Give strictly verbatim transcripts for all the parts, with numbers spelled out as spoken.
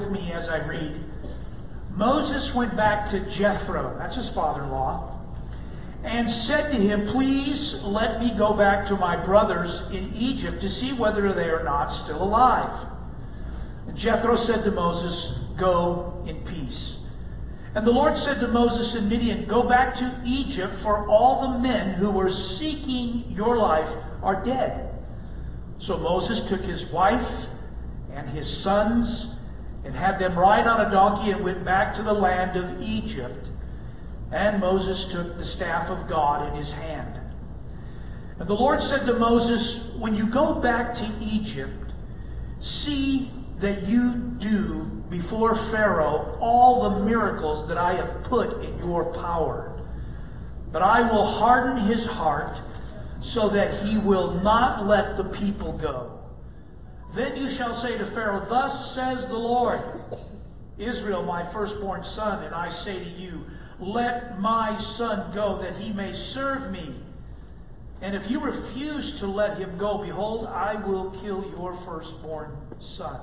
me as I read. Moses went back to Jethro, that's his father-in-law, and said to him, "Please let me go back to my brothers in Egypt to see whether they are not still alive." And Jethro said to Moses, "Go in peace." And the Lord said to Moses in Midian, "Go back to Egypt, for all the men who were seeking your life are dead." So Moses took his wife and his sons and had them ride on a donkey and went back to the land of Egypt. And Moses took the staff of God in his hand. And the Lord said to Moses, "When you go back to Egypt, see that you do before Pharaoh all the miracles that I have put in your power. But I will harden his heart so that he will not let the people go. Then you shall say to Pharaoh, 'Thus says the Lord, Israel, my firstborn son, and I say to you, let my son go, that he may serve me. And if you refuse to let him go, behold, I will kill your firstborn son.'"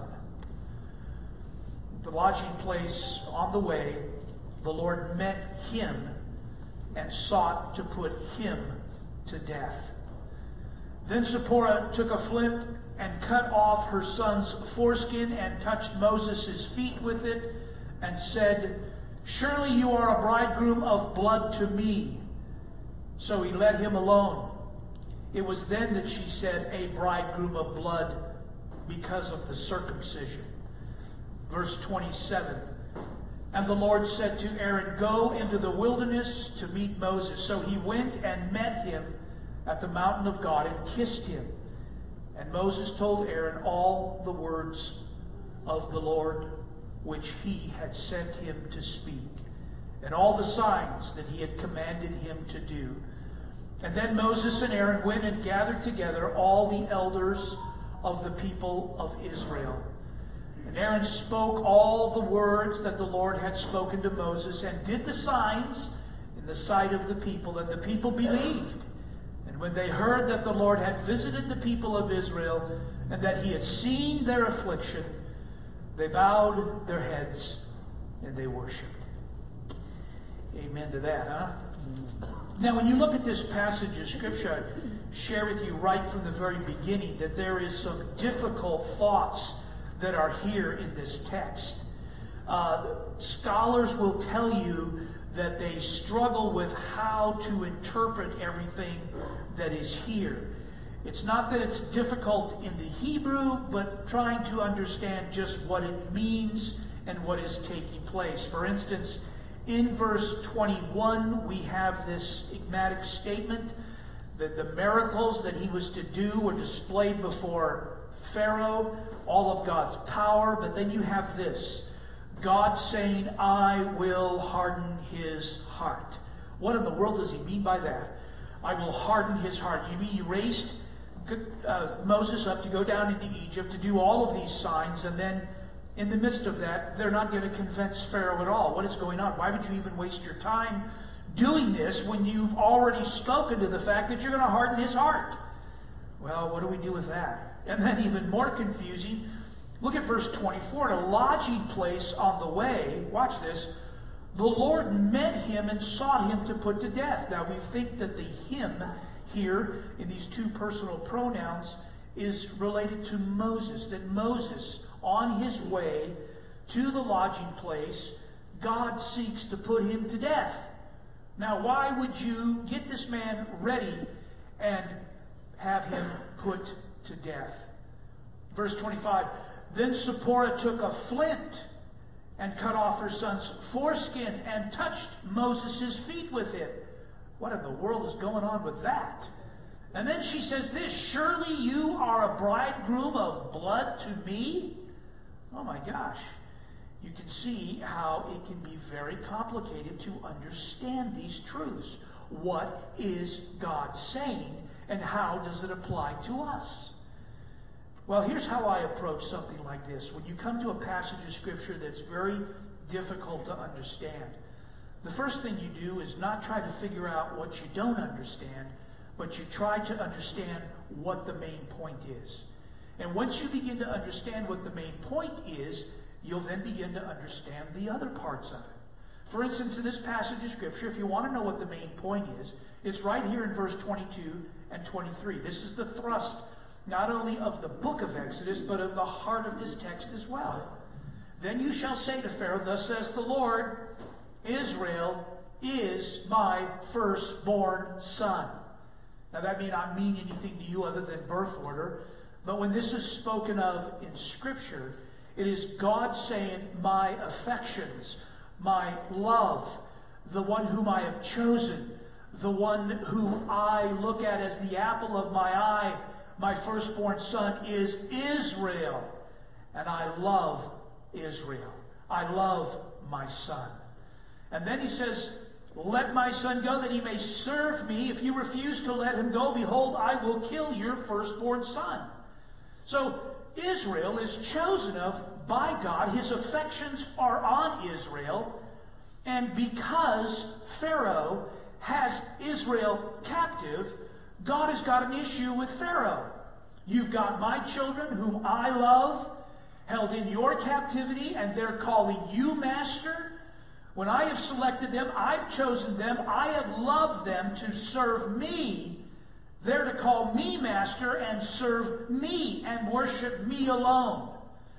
The lodging place on the way, the Lord met him and sought to put him to death. Then Zipporah took a flint and cut off her son's foreskin and touched Moses' feet with it and said, "Surely you are a bridegroom of blood to me." So he let him alone. It was then that she said, "A bridegroom of blood," because of the circumcision. Verse twenty-seven. And the Lord said to Aaron, "Go into the wilderness to meet Moses." So he went and met him at the mountain of God and kissed him. And Moses told Aaron all the words of the Lord which he had sent him to speak, and all the signs that he had commanded him to do. And then Moses and Aaron went and gathered together all the elders of the people of Israel. And Aaron spoke all the words that the Lord had spoken to Moses, and did the signs in the sight of the people, and the people believed. And when they heard that the Lord had visited the people of Israel, and that he had seen their affliction, they bowed their heads and they worshipped. Amen to that, huh? Now, when you look at this passage of Scripture, I share with you right from the very beginning that there is some difficult thoughts that are here in this text. Uh, scholars will tell you that they struggle with how to interpret everything that is here. It's not that it's difficult in the Hebrew, but trying to understand just what it means and what is taking place. For instance, in verse twenty-one, we have this enigmatic statement that the miracles that he was to do were displayed before Pharaoh, all of God's power. But then you have this, God saying, "I will harden his heart." What in the world does he mean by that? I will harden his heart. You mean he raised uh, Moses up to go down into Egypt to do all of these signs, and then in the midst of that, they're not going to convince Pharaoh at all? What is going on? Why would you even waste your time doing this when you've already spoken to the fact that you're going to harden his heart? Well, what do we do with that? And then even more confusing, look at verse twenty-four. In a lodging place on the way, watch this, the Lord met him and sought him to put to death. Now we think that the him here in these two personal pronouns is related to Moses. That Moses, on his way to the lodging place, God seeks to put him to death. Now why would you get this man ready and have him put to death? Verse twenty-five. Then Zipporah took a flint and cut off her son's foreskin and touched Moses' feet with it. What in the world is going on with that? And then she says this, "Surely you are a bridegroom of blood to me?" Oh my gosh. You can see how it can be very complicated to understand these truths. What is God saying, and how does it apply to us? Well, here's how I approach something like this. When you come to a passage of Scripture that's very difficult to understand, the first thing you do is not try to figure out what you don't understand, but you try to understand what the main point is. And once you begin to understand what the main point is, you'll then begin to understand the other parts of it. For instance, in this passage of Scripture, if you want to know what the main point is, it's right here in verse twenty-two and twenty-three. This is the thrust, not only of the book of Exodus, but of the heart of this text as well. Then you shall say to Pharaoh, thus says the Lord, Israel is my firstborn son. Now that may not mean anything to you other than birth order, but when this is spoken of in Scripture, it is God saying, my affections, my love, the one whom I have chosen, the one whom I look at as the apple of my eye, my firstborn son is Israel. And I love Israel. I love my son. And then he says, let my son go that he may serve me. If you refuse to let him go, behold, I will kill your firstborn son. So Israel is chosen of by God. His affections are on Israel. And because Pharaoh has Israel captive, God has got an issue with Pharaoh. You've got my children whom I love held in your captivity, and they're calling you master. When I have selected them, I've chosen them, I have loved them to serve me. They're to call me master and serve me and worship me alone.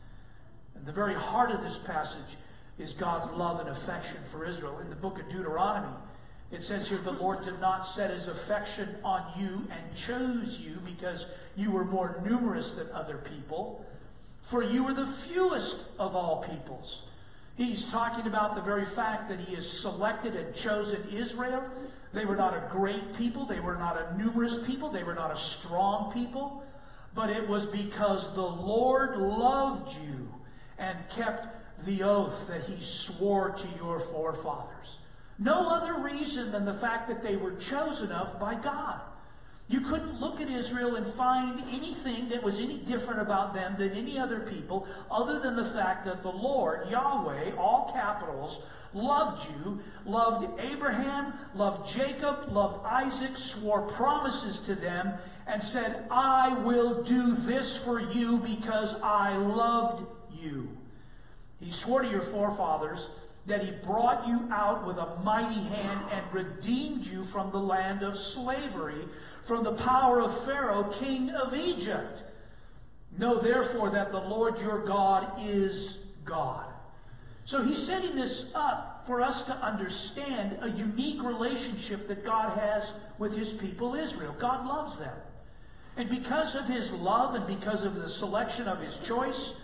And the very heart of this passage is God's love and affection for Israel. In the book of Deuteronomy, it says here, the Lord did not set his affection on you and chose you because you were more numerous than other people, for you were the fewest of all peoples. He's talking about the very fact that he has selected and chosen Israel. They were not a great people. They were not a numerous people. They were not a strong people. But it was because the Lord loved you and kept the oath that he swore to your forefathers. No other reason than the fact that they were chosen of by God. You couldn't look at Israel and find anything that was any different about them than any other people other than the fact that the Lord, Yahweh, all capitals, loved you, loved Abraham, loved Jacob, loved Isaac, swore promises to them, and said, I will do this for you because I loved you. He swore to your forefathers that he brought you out with a mighty hand and redeemed you from the land of slavery, from the power of Pharaoh, king of Egypt. Know therefore that the Lord your God is God. So he's setting this up for us to understand a unique relationship that God has with his people Israel. God loves them. And because of his love and because of the selection of his choice,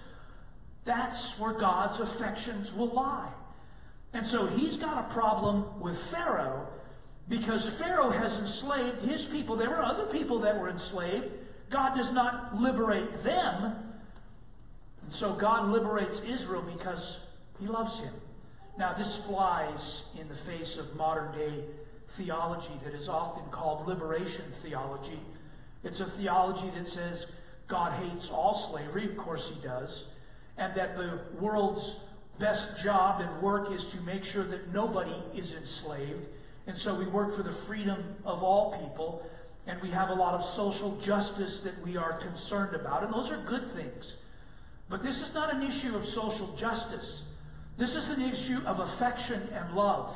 that's where God's affections will lie. And so he's got a problem with Pharaoh because Pharaoh has enslaved his people. There were other people that were enslaved. God does not liberate them. And so God liberates Israel because he loves him. Now this flies in the face of modern day theology that is often called liberation theology. It's a theology that says God hates all slavery. Of course he does. And that the world's best job and work is to make sure that nobody is enslaved. And so we work for the freedom of all people. And we have a lot of social justice that we are concerned about. And those are good things. But this is not an issue of social justice. This is an issue of affection and love.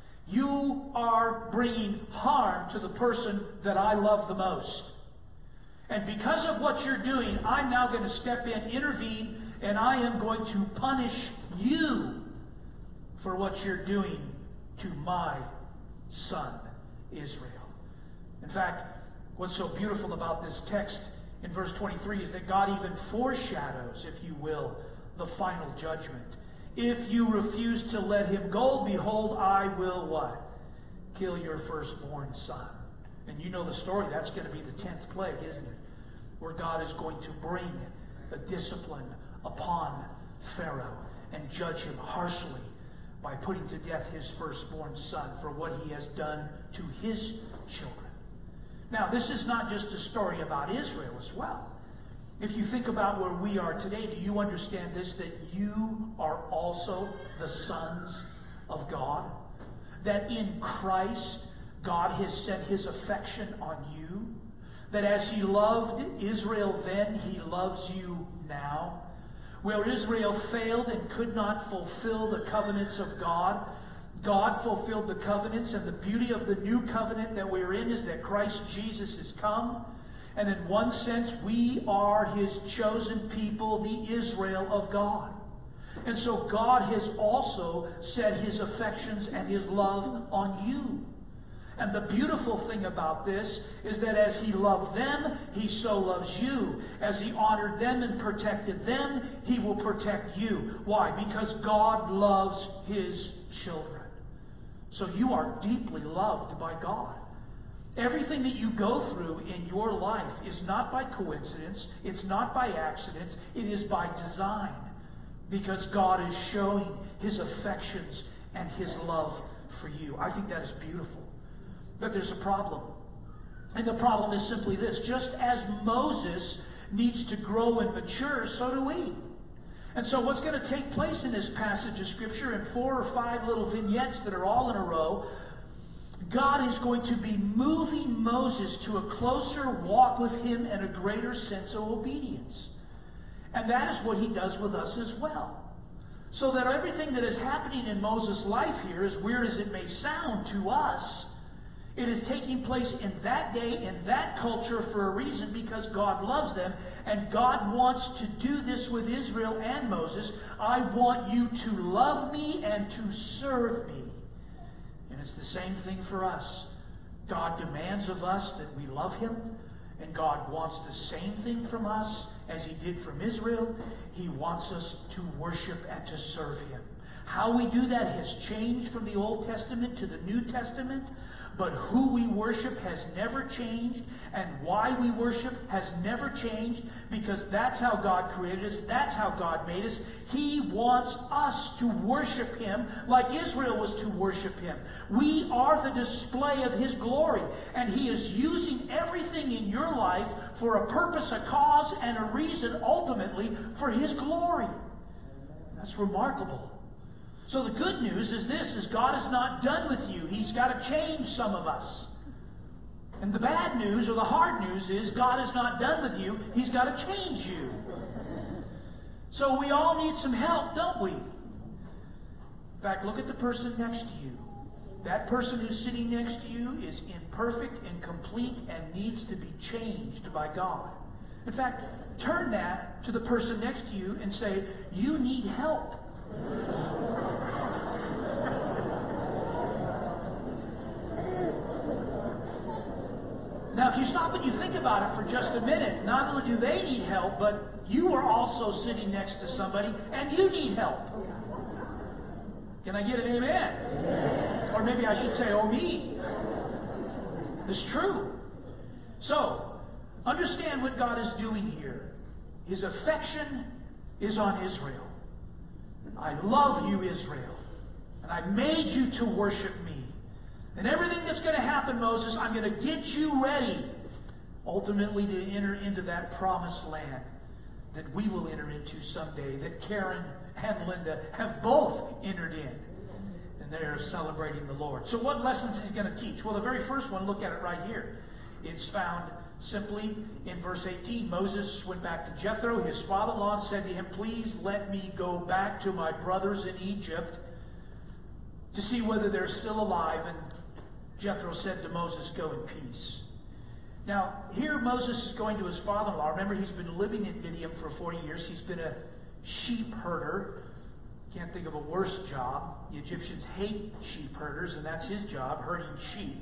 You are bringing harm to the person that I love the most. And because of what you're doing, I'm now going to step in, intervene, and I am going to punish you for what you're doing to my son, Israel. In fact, what's so beautiful about this text in verse twenty-three is that God even foreshadows, if you will, the final judgment. If you refuse to let him go, behold, I will what? Kill your firstborn son. And you know the story. That's going to be the tenth plague, isn't it? Where God is going to bring a discipline upon Pharaoh and judge him harshly by putting to death his firstborn son for what he has done to his children. Now, this is not just a story about Israel as well. If you think about where we are today, do you understand this, that you are also the sons of God? That in Christ, God has set his affection on you? That as he loved Israel then, he loves you now? where Israel failed and could not fulfill the covenants of God, God fulfilled the covenants, and the beauty of the new covenant that we're in is that Christ Jesus has come. And in one sense, we are His chosen people, the Israel of God. And so God has also set His affections and His love on you. And the beautiful thing about this is that as He loved them, He so loves you. As He honored them and protected them, He will protect you. Why? Because God loves His children. So you are deeply loved by God. Everything that you go through in your life is not by coincidence. It's not by accident. It is by design. Because God is showing His affections and His love for you. I think that is beautiful. But there's a problem. And the problem is simply this. Just as Moses needs to grow and mature, so do we. And so what's going to take place in this passage of Scripture, in four or five little vignettes that are all in a row, God is going to be moving Moses to a closer walk with Him and a greater sense of obedience. And that is what He does with us as well. So that everything that is happening in Moses' life here, as weird as it may sound to us, it is taking place in that day, in that culture, for a reason, because God loves them. And God wants to do this with Israel and Moses. I want you to love me and to serve me. And it's the same thing for us. God demands of us that we love Him. And God wants the same thing from us as He did from Israel. He wants us to worship and to serve Him. How we do that has changed from the Old Testament to the New Testament. But who we worship has never changed, and why we worship has never changed, because that's how God created us, that's how God made us. He wants us to worship Him like Israel was to worship Him. We are the display of His glory, and He is using everything in your life for a purpose, a cause, and a reason, ultimately, for His glory. That's remarkable. So the good news is this, is God is not done with you. He's got to change some of us. And the bad news, or the hard news, is God is not done with you. He's got to change you. So we all need some help, don't we? In fact, look at the person next to you. That person who's sitting next to you is imperfect, incomplete, and needs to be changed by God. In fact, turn that to the person next to you and say, you need help. Now, if you stop and you think about it for just a minute, not only do they need help, but you are also sitting next to somebody and you need help. Can I get an amen? Amen. Or maybe I should say, oh me. It's true. So, understand what God is doing here. His affection is on Israel. I love you, Israel. And I made you to worship me. And everything that's going to happen, Moses, I'm going to get you ready, ultimately to enter into that promised land that we will enter into someday, that Karen and Linda have both entered in. And they're celebrating the Lord. So what lessons is he going to teach? Well, the very first one, look at it right here. It's found simply in verse eighteen. Moses went back to Jethro, his father-in-law, and said to him, please let me go back to my brothers in Egypt to see whether they're still alive. And Jethro said to Moses, go in peace. Now, here Moses is going to his father-in-law. Remember, he's been living in Midian for forty years. He's been a sheep herder. Can't think of a worse job. The Egyptians hate sheep herders, and that's his job, herding sheep.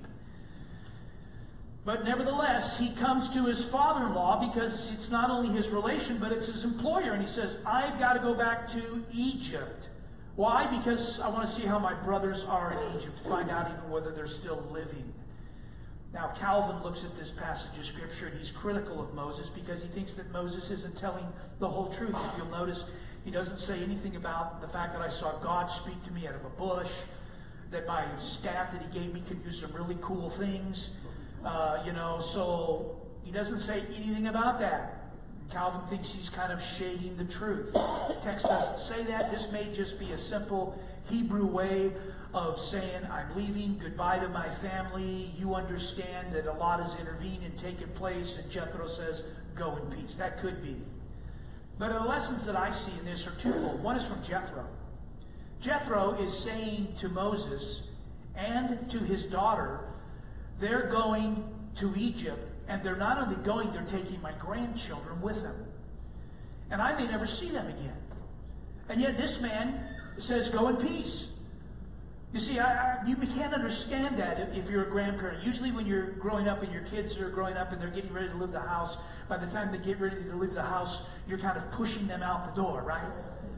But nevertheless, he comes to his father-in-law because it's not only his relation, but it's his employer. And he says, I've got to go back to Egypt. Why? Because I want to see how my brothers are in Egypt, find out even whether they're still living. Now, Calvin looks at this passage of Scripture, and he's critical of Moses because he thinks that Moses isn't telling the whole truth. If you'll notice, he doesn't say anything about the fact that I saw God speak to me out of a bush, that my staff that he gave me could do some really cool things. Uh, you know, so he doesn't say anything about that. Calvin thinks he's kind of shading the truth. The text doesn't say that. This may just be a simple Hebrew way of saying, I'm leaving, goodbye to my family. You understand that a lot has intervened and taken place, and Jethro says, go in peace. That could be. But the lessons that I see in this are twofold. One is from Jethro. Jethro is saying to Moses and to his daughter, they're going to Egypt, and they're not only going, they're taking my grandchildren with them. And I may never see them again. And yet this man says, go in peace. You see, I, I, you can't understand that if, if you're a grandparent. Usually when you're growing up and your kids are growing up and they're getting ready to leave the house, by the time they get ready to leave the house, you're kind of pushing them out the door, right?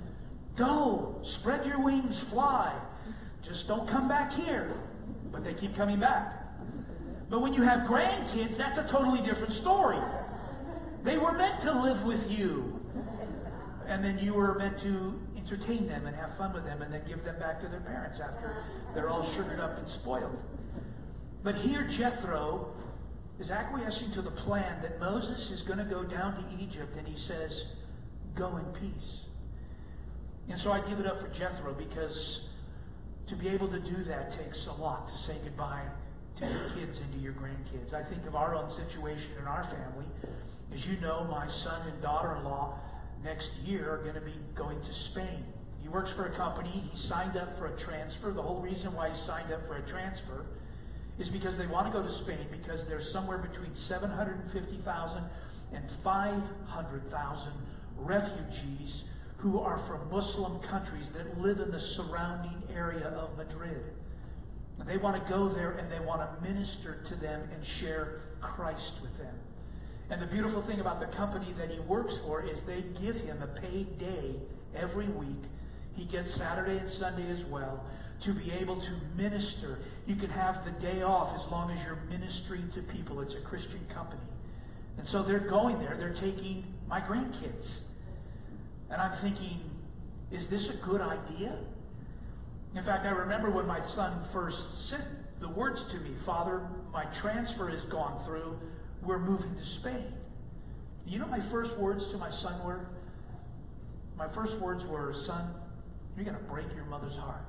Go, spread your wings, fly. Just don't come back here. But they keep coming back. But when you have grandkids, that's a totally different story. They were meant to live with you. And then you were meant to entertain them and have fun with them and then give them back to their parents after they're all sugared up and spoiled. But here Jethro is acquiescing to the plan that Moses is going to go down to Egypt, and he says, go in peace. And so I give it up for Jethro, because to be able to do that takes a lot, to say goodbye to your kids and to your grandkids. I think of our own situation in our family. As you know, my son and daughter-in-law next year are going to be going to Spain. He works for a company. He signed up for a transfer. The whole reason why he signed up for a transfer is because they want to go to Spain, because there's somewhere between seven hundred fifty thousand and five hundred thousand refugees who are from Muslim countries that live in the surrounding area of Madrid. And they want to go there and they want to minister to them and share Christ with them. And the beautiful thing about the company that he works for is they give him a paid day every week. He gets Saturday and Sunday as well, to be able to minister. You can have the day off as long as you're ministering to people. It's a Christian company. And so they're going there. They're taking my grandkids. And I'm thinking, is this a good idea? In fact, I remember when my son first sent the words to me, Father, my transfer has gone through. We're moving to Spain. You know my first words to my son were? My first words were, son, you're going to break your mother's heart.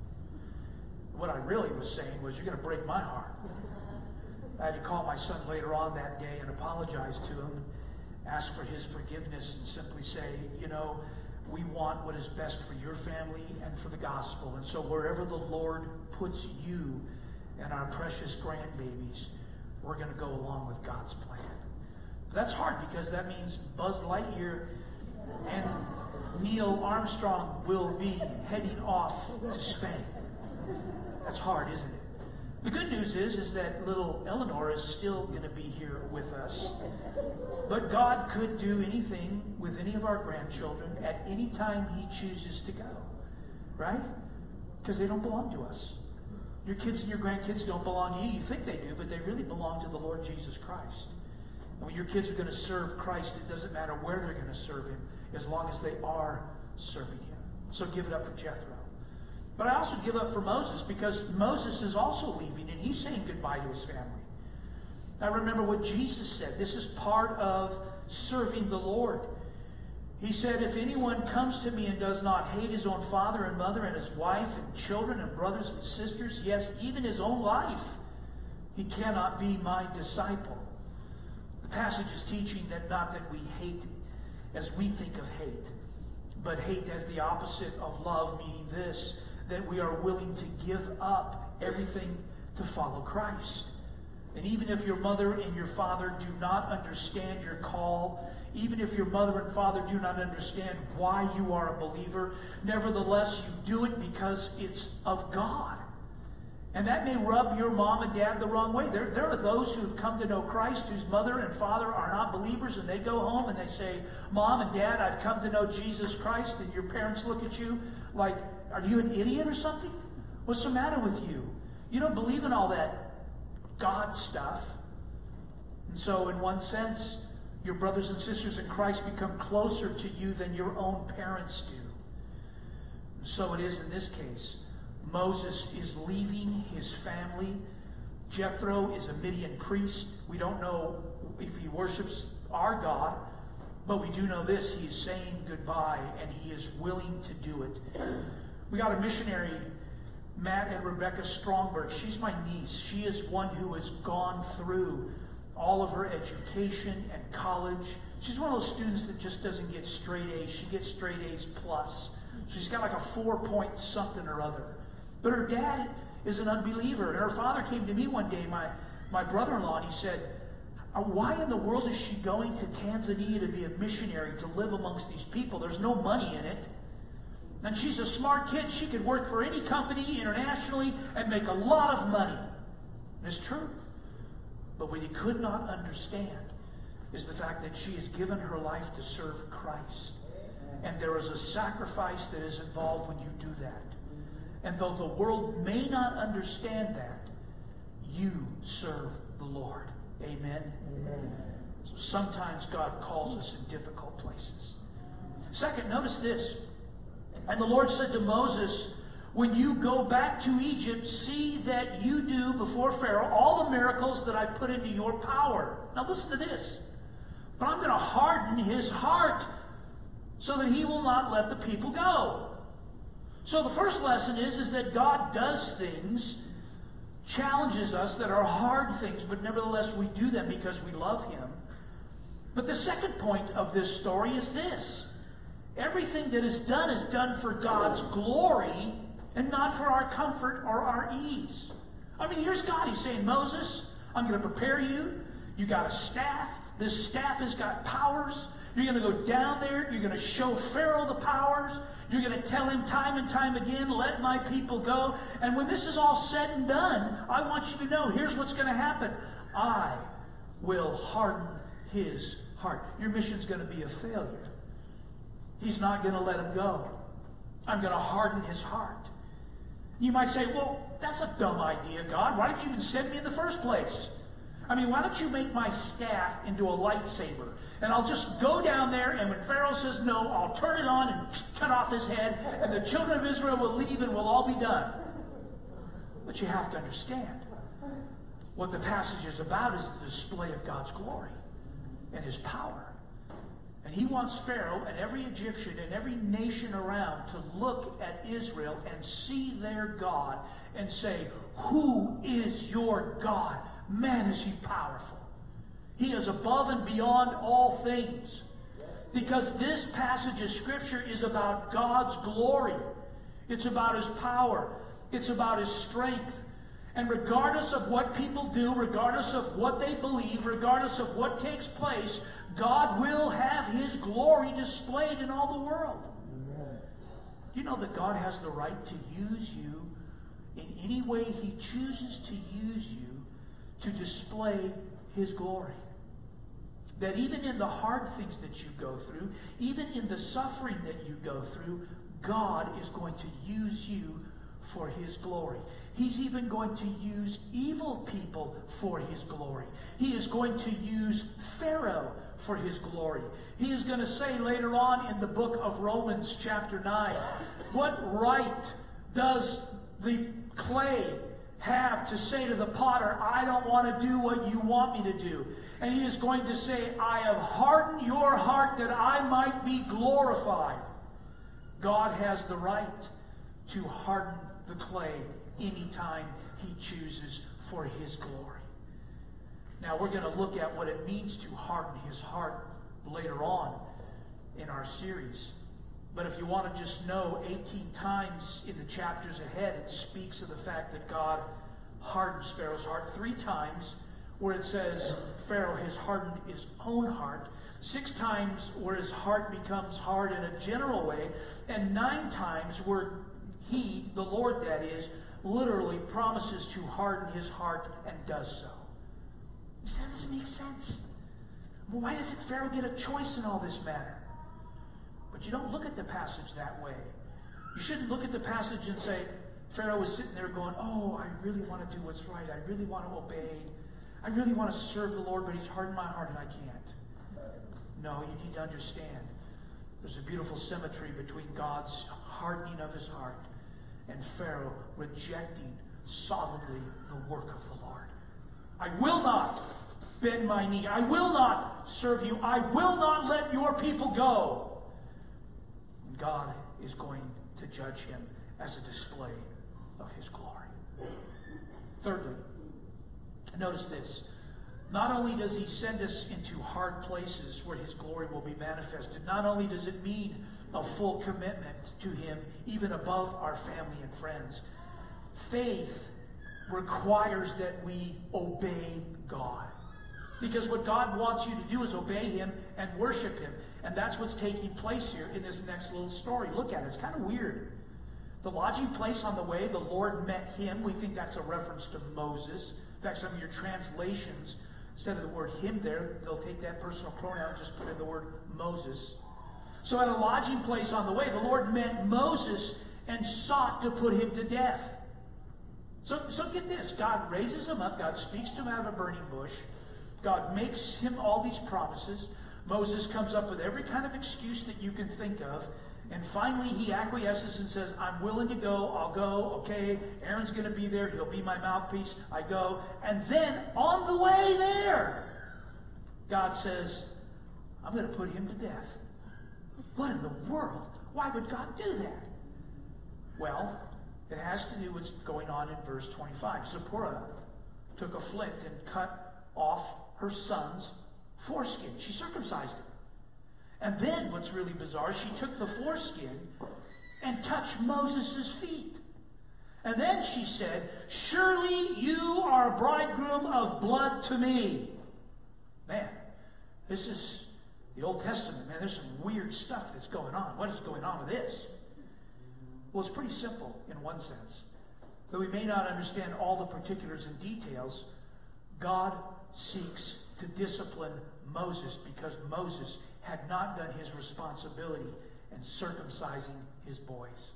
What I really was saying was, you're going to break my heart. I had to call my son later on that day and apologize to him, ask for his forgiveness, and simply say, you know, we want what is best for your family and for the gospel. And so wherever the Lord puts you and our precious grandbabies, we're going to go along with God's plan. That's hard, because that means Buzz Lightyear and Neil Armstrong will be heading off to Spain. That's hard, isn't it? The good news is, is that little Eleanor is still going to be here with us. But God could do anything with any of our grandchildren at any time He chooses to go. Right? Because they don't belong to us. Your kids and your grandkids don't belong to you. You think they do, but they really belong to the Lord Jesus Christ. And when your kids are going to serve Christ, it doesn't matter where they're going to serve Him, as long as they are serving Him. So give it up for Jethro. But I also give up for Moses, because Moses is also leaving, and he's saying goodbye to his family. I remember what Jesus said. This is part of serving the Lord. He said, if anyone comes to me and does not hate his own father and mother and his wife and children and brothers and sisters, yes, even his own life, he cannot be my disciple. The passage is teaching that not that we hate as we think of hate, but hate as the opposite of love, meaning this, that we are willing to give up everything to follow Christ. And even if your mother and your father do not understand your call, even if your mother and father do not understand why you are a believer, nevertheless you do it because it's of God. And that may rub your mom and dad the wrong way. There, there are those who have come to know Christ whose mother and father are not believers, and they go home and they say, Mom and Dad, I've come to know Jesus Christ. And your parents look at you like, are you an idiot or something? What's the matter with you? You don't believe in all that God stuff. And so in one sense, your brothers and sisters in Christ become closer to you than your own parents do. And so it is in this case. Moses is leaving his family. Jethro is a Midian priest. We don't know if he worships our God, but we do know this. He is saying goodbye, and he is willing to do it. We got a missionary, Matt and Rebecca Strongberg. She's my niece. She is one who has gone through all of her education and college. She's one of those students that just doesn't get straight A's. She gets straight A's plus. She's got like a four point something or other. But her dad is an unbeliever. And her father came to me one day, my, my brother-in-law, and he said, why in the world is she going to Tanzania to be a missionary, to live amongst these people? There's no money in it. And she's a smart kid. She could work for any company internationally and make a lot of money. It's true. But what he could not understand is the fact that she has given her life to serve Christ. And there is a sacrifice that is involved when you do that. And though the world may not understand that, you serve the Lord. Amen? Amen. So sometimes God calls us in difficult places. Second, notice this. And the Lord said to Moses, when you go back to Egypt, see that you do before Pharaoh all the miracles that I put into your power. Now listen to this. But I'm going to harden his heart so that he will not let the people go. So the first lesson is, is that God does things, challenges us that are hard things, but nevertheless we do them because we love him. But the second point of this story is this. Everything that is done is done for God's glory and not for our comfort or our ease. I mean, here's God. He's saying, Moses, I'm going to prepare you. You got a staff. This staff has got powers. You're going to go down there. You're going to show Pharaoh the powers. You're going to tell him time and time again, let my people go. And when this is all said and done, I want you to know, here's what's going to happen. I will harden his heart. Your mission's going to be a failure. He's not going to let him go. I'm going to harden his heart. You might say, well, that's a dumb idea, God. Why did you even send me in the first place? I mean, why don't you make my staff into a lightsaber? And I'll just go down there, and when Pharaoh says no, I'll turn it on and cut off his head, and the children of Israel will leave and we'll all be done. But you have to understand, what the passage is about is the display of God's glory and his power. And he wants Pharaoh and every Egyptian and every nation around to look at Israel and see their God and say, who is your God? Man, is he powerful. He is above and beyond all things. Because this passage of Scripture is about God's glory. It's about his power. It's about his strength. And regardless of what people do, regardless of what they believe, regardless of what takes place, God will have his glory displayed in all the world. Amen. Do you know that God has the right to use you in any way he chooses to use you to display his glory? That even in the hard things that you go through, even in the suffering that you go through, God is going to use you for his glory. He's even going to use evil people for his glory. He is going to use Pharaoh for his glory. He is going to say later on in the book of Romans chapter nine, what right does the clay have to say to the potter, I don't want to do what you want me to do? And he is going to say, I have hardened your heart that I might be glorified. God has the right to harden the clay anytime he chooses for his glory. Now we're going to look at what it means to harden his heart later on in our series. But if you want to just know, eighteen times in the chapters ahead, it speaks of the fact that God hardens Pharaoh's heart. Three times where it says Pharaoh has hardened his own heart. Six times where his heart becomes hard in a general way. And nine times where he, the Lord that is, literally promises to harden his heart and does so. That doesn't make sense. Well, why doesn't Pharaoh get a choice in all this matter? But you don't look at the passage that way. You shouldn't look at the passage and say, Pharaoh was sitting there going, oh, I really want to do what's right. I really want to obey. I really want to serve the Lord, but he's hardened my heart and I can't. No, you need to understand. There's a beautiful symmetry between God's hardening of his heart and Pharaoh rejecting solemnly the work of the Lord. I will not bend my knee. I will not serve you. I will not let your people go. And God is going to judge him as a display of his glory. Thirdly, notice this. Not only does he send us into hard places where his glory will be manifested, not only does it mean a full commitment to him, even above our family and friends, faith requires that we obey God. Because what God wants you to do is obey him and worship him. And that's what's taking place here in this next little story. Look at it. It's kind of weird. The lodging place on the way, the Lord met him. We think that's a reference to Moses. In fact, some of your translations, instead of the word him there, they'll take that personal pronoun and just put in the word Moses. So at a lodging place on the way, the Lord met Moses and sought to put him to death. So, so get this. God raises him up. God speaks to him out of a burning bush. God makes him all these promises. Moses comes up with every kind of excuse that you can think of. And finally he acquiesces and says, I'm willing to go. I'll go. Okay, Aaron's going to be there. He'll be my mouthpiece. I go. And then on the way there, God says, I'm going to put him to death. What in the world? Why would God do that? Well, it has to do with what's going on in verse twenty-five. Zipporah took a flint and cut off her son's foreskin. She circumcised him. And then, what's really bizarre, she took the foreskin and touched Moses' feet. And then she said, surely you are a bridegroom of blood to me. Man, this is the Old Testament. Man, there's some weird stuff that's going on. What is going on with this? Well, it's pretty simple in one sense. Though we may not understand all the particulars and details, God seeks to discipline Moses because Moses had not done his responsibility in circumcising his boys.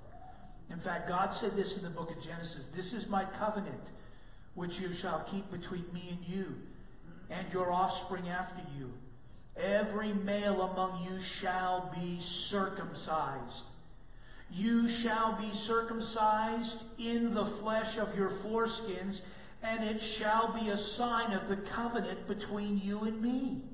In fact, God said this in the book of Genesis, this is my covenant which you shall keep between me and you and your offspring after you. Every male among you shall be circumcised. You shall be circumcised in the flesh of your foreskins, and it shall be a sign of the covenant between you and me.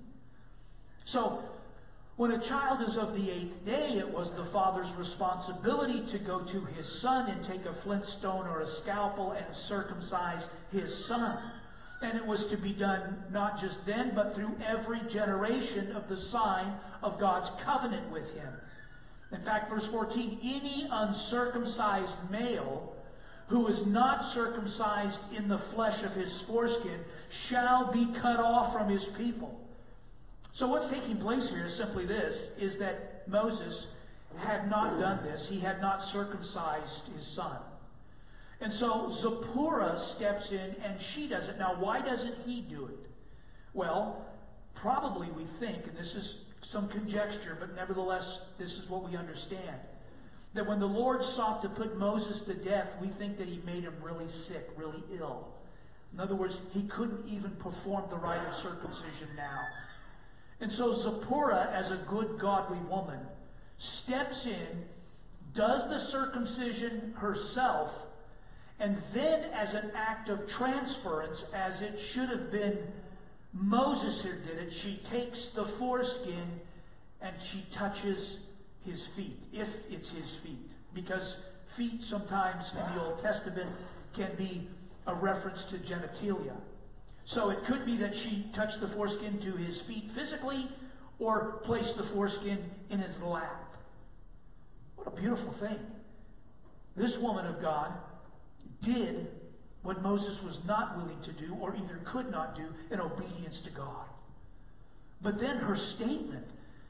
So, when a child is of the eighth day, it was the father's responsibility to go to his son and take a flintstone or a scalpel and circumcise his son. And it was to be done not just then, but through every generation of the sign of God's covenant with him. In fact, verse fourteen, any uncircumcised male who is not circumcised in the flesh of his foreskin shall be cut off from his people. So what's taking place here is simply this, is that Moses had not done this. He had not circumcised his son. And so Zipporah steps in and she does it. Now, why doesn't he do it? Well, probably we think, and this is some conjecture, but nevertheless, this is what we understand, that when the Lord sought to put Moses to death, we think that he made him really sick, really ill. In other words, he couldn't even perform the rite of circumcision now. And so Zipporah, as a good, godly woman, steps in, does the circumcision herself, and then as an act of transference, as it should have been Moses who did it, she takes the foreskin and she touches his feet, if it's his feet. Because feet sometimes in the Old Testament can be a reference to genitalia. So it could be that she touched the foreskin to his feet physically or placed the foreskin in his lap. What a beautiful thing. This woman of God did what Moses was not willing to do or either could not do in obedience to God. But then her statement,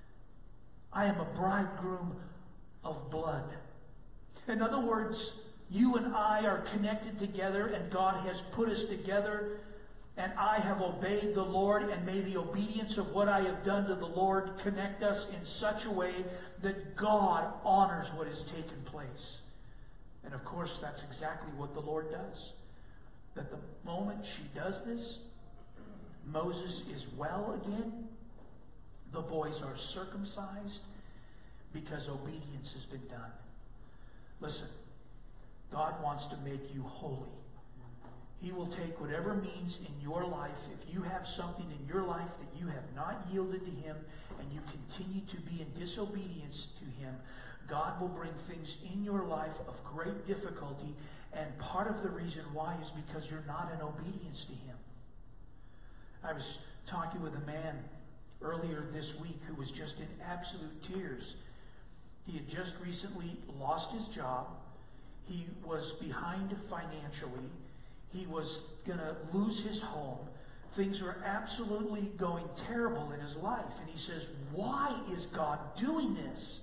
I am a bridegroom of blood. In other words, you and I are connected together and God has put us together, and I have obeyed the Lord, and may the obedience of what I have done to the Lord connect us in such a way that God honors what has taken place. And of course, that's exactly what the Lord does. That the moment she does this, Moses is well again. The boys are circumcised because obedience has been done. Listen, God wants to make you holy. He will take whatever means in your life. If you have something in your life that you have not yielded to Him and you continue to be in disobedience to Him, God will bring things in your life of great difficulty, and part of the reason why is because you're not in obedience to Him. I was talking with a man earlier this week who was just in absolute tears. He had just recently lost his job. He was behind financially. He was going to lose his home. Things were absolutely going terrible in his life. And he says, why is God doing this?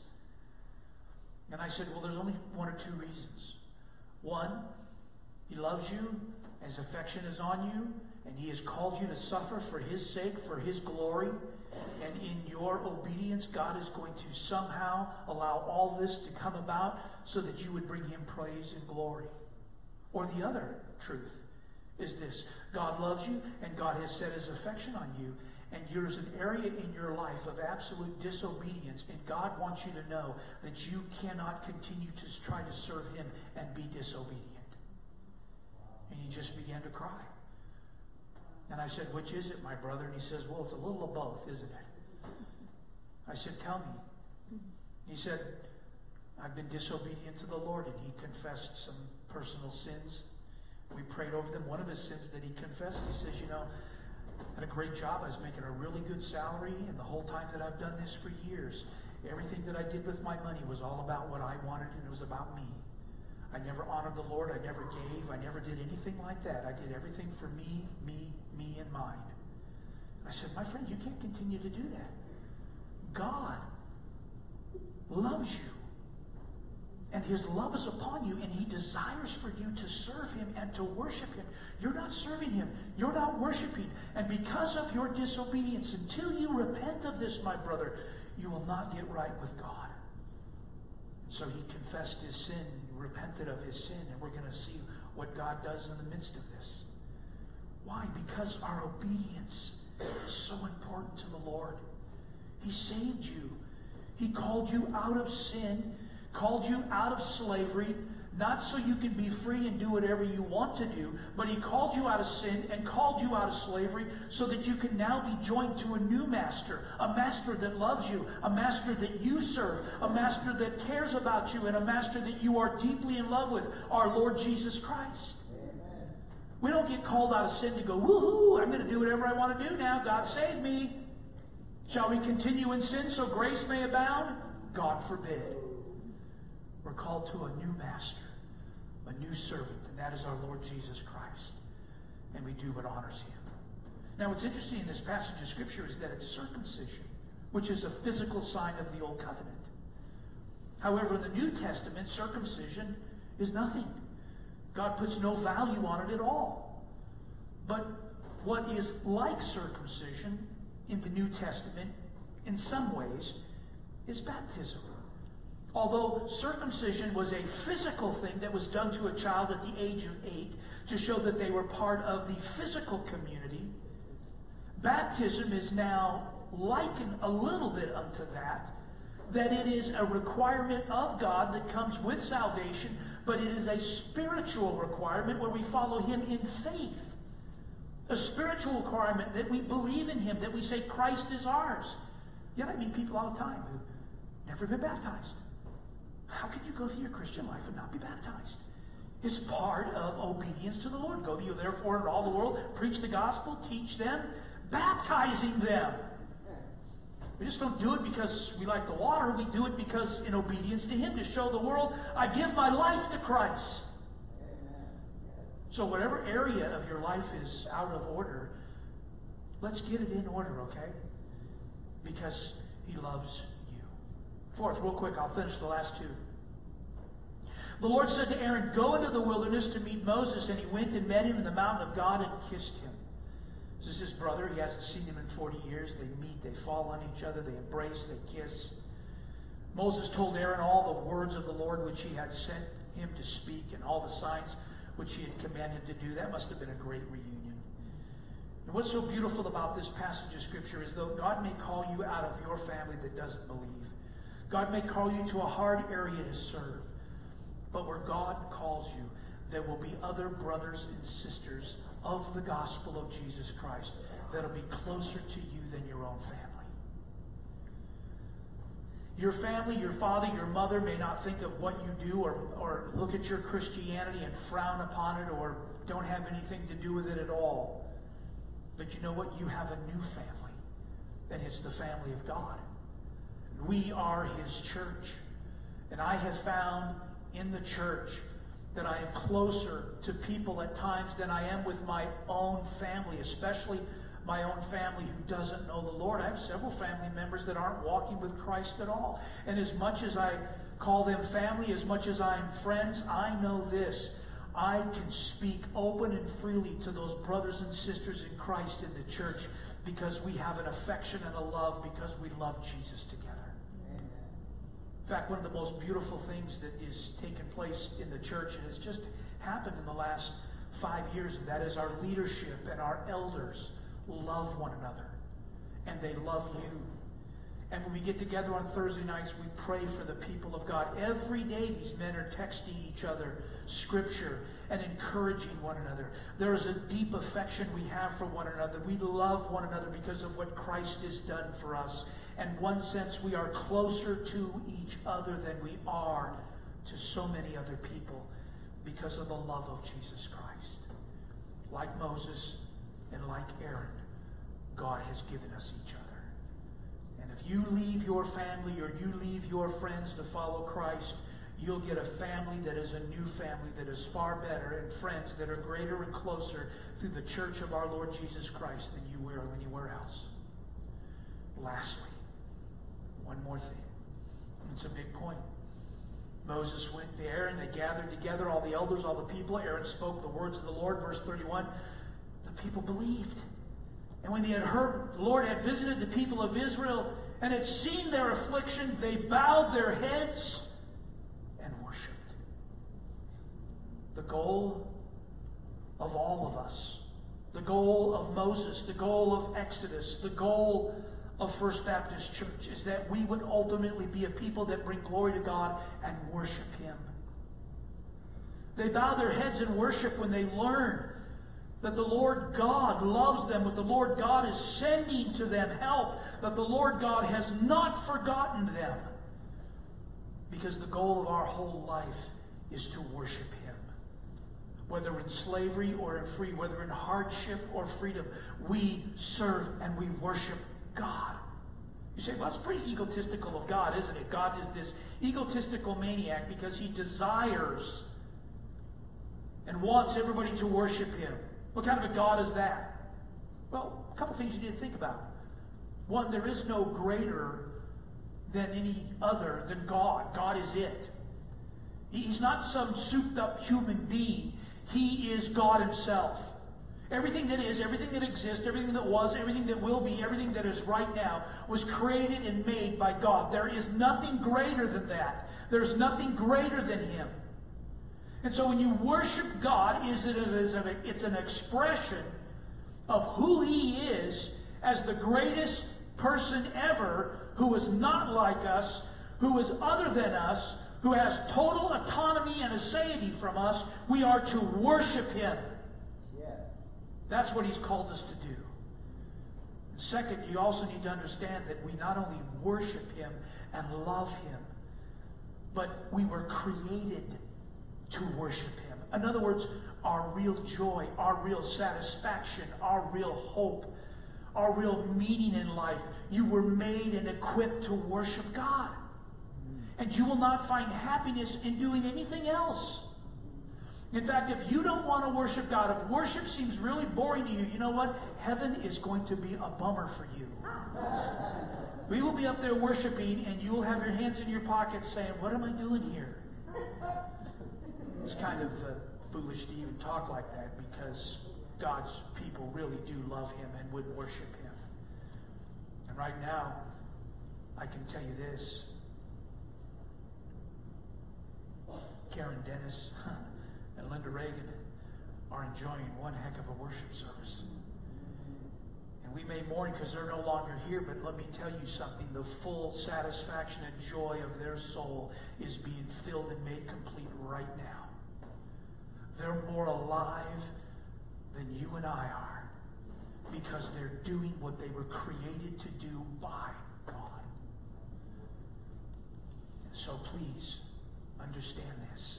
And I said, well, there's only one or two reasons. One, He loves you, His affection is on you, and He has called you to suffer for His sake, for His glory. And in your obedience, God is going to somehow allow all this to come about so that you would bring Him praise and glory. Or the other truth is this: God loves you, and God has set His affection on you, and there's an area in your life of absolute disobedience, and God wants you to know that you cannot continue to try to serve Him and be disobedient. And he just began to cry. And I said, which is it, my brother? And he says, well, it's a little of both, isn't it? I said, tell me. He said, I've been disobedient to the Lord. And he confessed some personal sins. We prayed over them. One of his sins that he confessed, he says, you know, I had a great job. I was making a really good salary. And the whole time that I've done this for years, everything that I did with my money was all about what I wanted, and it was about me. I never honored the Lord. I never gave. I never did anything like that. I did everything for me, me, me, and mine. I said, my friend, you can't continue to do that. God loves you. And His love is upon you, and He desires for you to serve Him and to worship Him. You're not serving Him. You're not worshiping. And because of your disobedience, until you repent of this, my brother, you will not get right with God. So he confessed his sin, repented of his sin, and we're going to see what God does in the midst of this. Why? Because our obedience is so important to the Lord. He saved you. He called you out of sin, called you out of slavery, not so you can be free and do whatever you want to do, but He called you out of sin and called you out of slavery so that you can now be joined to a new master, a master that loves you, a master that you serve, a master that cares about you, and a master that you are deeply in love with, our Lord Jesus Christ. Amen. We don't get called out of sin to go, woohoo, I'm going to do whatever I want to do now. God save me. Shall we continue in sin so grace may abound? God forbid. We're called to a new master, a new servant, and that is our Lord Jesus Christ. And we do what honors Him. Now, what's interesting in this passage of Scripture is that it's circumcision, which is a physical sign of the Old Covenant. However, in the New Testament, circumcision is nothing. God puts no value on it at all. But what is like circumcision in the New Testament, in some ways, is baptism. Although circumcision was a physical thing that was done to a child at the age of eight to show that they were part of the physical community, baptism is now likened a little bit unto that, that it is a requirement of God that comes with salvation, but it is a spiritual requirement where we follow Him in faith. A spiritual requirement that we believe in Him, that we say Christ is ours. Yet I meet people all the time who've never been baptized. How can you go through your Christian life and not be baptized? It's part of obedience to the Lord. Go ye therefore into all the world, preach the gospel, teach them, baptizing them. We just don't do it because we like the water. We do it because in obedience to Him, to show the world, I give my life to Christ. So whatever area of your life is out of order, let's get it in order, okay? Because He loves you. Fourth, real quick, I'll finish the last two. The Lord said to Aaron, go into the wilderness to meet Moses, and he went and met him in the mountain of God and kissed him. This is his brother. He hasn't seen him in forty years. They meet, they fall on each other, they embrace, they kiss. Moses told Aaron all the words of the Lord which He had sent him to speak, and all the signs which He had commanded to do. That must have been a great reunion. And what's so beautiful about this passage of Scripture is though God may call you out of your family that doesn't believe, God may call you to a hard area to serve, but where God calls you, there will be other brothers and sisters of the gospel of Jesus Christ that will be closer to you than your own family. Your family, your father, your mother may not think of what you do or, or look at your Christianity and frown upon it or don't have anything to do with it at all. But you know what? You have a new family, and it's the family of God. We are His church. And I have found in the church that I am closer to people at times than I am with my own family, especially my own family who doesn't know the Lord. I have several family members that aren't walking with Christ at all. And as much as I call them family, as much as I'm friends, I know this. I can speak open and freely to those brothers and sisters in Christ in the church because we have an affection and a love because we love Jesus together. Amen. In fact, one of the most beautiful things that is taking place in the church and has just happened in the last five years, and that is our leadership and our elders love one another, and they love you. And when we get together on Thursday nights, we pray for the people of God. Every day these men are texting each other Scripture and encouraging one another. There is a deep affection we have for one another. We love one another because of what Christ has done for us. In one sense, we are closer to each other than we are to so many other people because of the love of Jesus Christ. Like Moses and like Aaron, God has given us each other. And if you leave your family or you leave your friends to follow Christ, you'll get a family that is a new family that is far better, and friends that are greater and closer through the church of our Lord Jesus Christ than you were anywhere else. Lastly, one more thing. It's a big point. Moses went to Aaron. They gathered together, all the elders, all the people. Aaron spoke the words of the Lord. Verse thirty-one, the people believed. And when they had heard the Lord had visited the people of Israel and had seen their affliction, they bowed their heads and worshipped. The goal of all of us, the goal of Moses, the goal of Exodus, the goal of First Baptist Church is that we would ultimately be a people that bring glory to God and worship Him. They bow their heads in worship when they learn that the Lord God loves them, that the Lord God is sending to them help, that the Lord God has not forgotten them. Because the goal of our whole life is to worship Him. Whether in slavery or in free, whether in hardship or freedom, we serve and we worship God. You say, well, that's pretty egotistical of God, isn't it? God is this egotistical maniac because He desires and wants everybody to worship Him. What kind of a God is that? Well, a couple things you need to think about. One, there is no greater than any other than God. God is it. He's not some souped-up human being. He is God Himself. Everything that is, everything that exists, everything that was, everything that will be, everything that is right now was created and made by God. There is nothing greater than that. There's nothing greater than Him. And so when you worship God, is it is an, it's an expression of who He is as the greatest person ever, who is not like us, who is other than us, who has total autonomy and aseity from us. We are to worship Him. Yeah. That's what He's called us to do. And second, you also need to understand that we not only worship Him and love Him, but we were created to worship Him. In other words, our real joy, our real satisfaction, our real hope, our real meaning in life. You were made and equipped to worship God. And you will not find happiness in doing anything else. In fact, if you don't want to worship God, if worship seems really boring to you, you know what? Heaven is going to be a bummer for you. We will be up there worshiping, and you will have your hands in your pockets saying, what am I doing here? It's kind of uh, foolish to even talk like that because God's people really do love Him and would worship Him. And right now, I can tell you this. Karen Dennis and Linda Reagan are enjoying one heck of a worship service. And we may mourn because they're no longer here, but let me tell you something. The full satisfaction and joy of their soul is being filled and made complete right now. They're more alive than you and I are because they're doing what they were created to do by God. And so please understand this.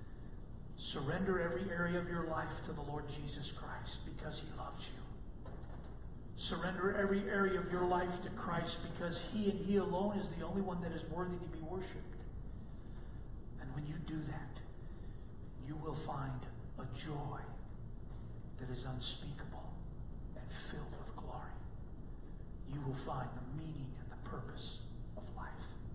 Surrender every area of your life to the Lord Jesus Christ because He loves you. Surrender every area of your life to Christ, because He and He alone is the only one that is worthy to be worshipped. And when you do that, you will find a joy that is unspeakable and filled with glory. You will find the meaning and the purpose of life.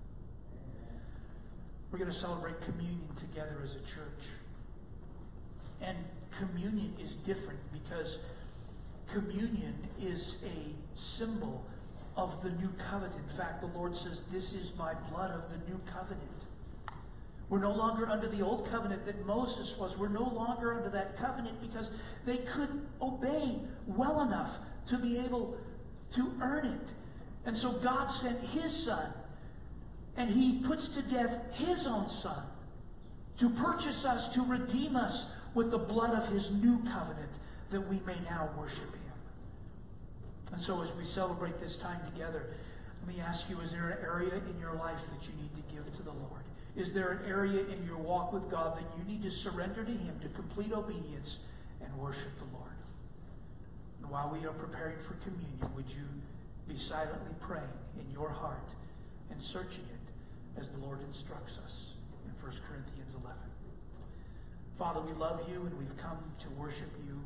We're going to celebrate communion together as a church. And communion is different because communion is a symbol of the new covenant. In fact, the Lord says, "This is my blood of the new covenant." We're no longer under the old covenant that Moses was. We're no longer under that covenant because they couldn't obey well enough to be able to earn it. And so God sent His Son, and He puts to death His own Son to purchase us, to redeem us with the blood of His new covenant, that we may now worship Him. And so as we celebrate this time together, let me ask you, is there an area in your life that you need to give to the Lord? Is there an area in your walk with God that you need to surrender to Him, to complete obedience and worship the Lord? And while we are preparing for communion, would you be silently praying in your heart and searching it as the Lord instructs us in First Corinthians eleven. Father, we love You and we've come to worship You.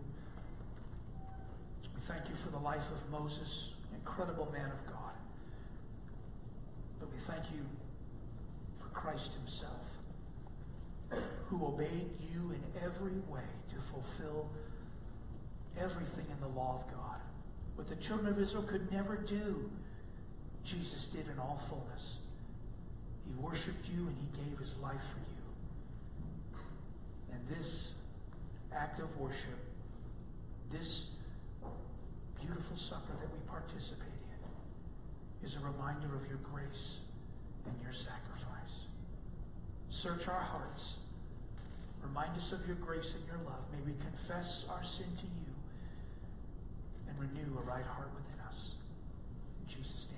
We thank You for the life of Moses, incredible man of God. But we thank You for Christ Himself, who obeyed You in every way to fulfill everything in the law of God. What the children of Israel could never do, Jesus did in all fullness. He worshiped You and He gave His life for You. And this act of worship, this beautiful supper that we participate in, is a reminder of Your grace and Your sacrifice. Search our hearts. Remind us of Your grace and Your love. May we confess our sin to You and renew a right heart within us. In Jesus' name.